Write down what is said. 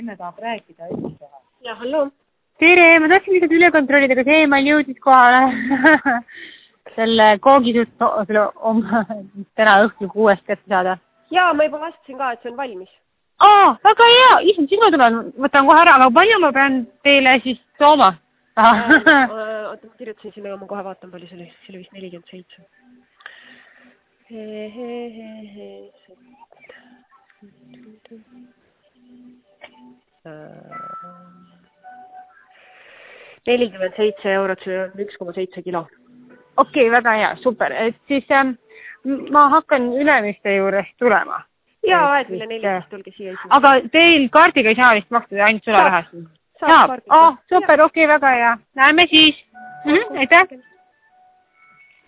Signe tahab rääkida üldse. Ja, hallo. Tere, ma tahtsin lihtsalt üle kontrollida, kas Eemal jõudis kohale selle koogitust täna õhtul 6 kätte saada. Jaa, ma juba vastasin ka, et see on valmis. Väga hea. Issand, siis ma tulen, võtan kohe ära, aga palju ma pean teile siis tooma? Oota, ma kirjutasin sinna, ma kohe vaatan, palju see oli. See oli vist 47. 47 eurot, see on 1,7 kilo. Okei, väga hea, super. Et siis ma hakkan ülemiste juures tulema. Jaa, aedmille 14 tulge siia. Aga teil kaardiga ei saa vist maksta, ainult sularahas? Saab kaardiga. Super, okei, väga hea. Näeme siis. Aitäh!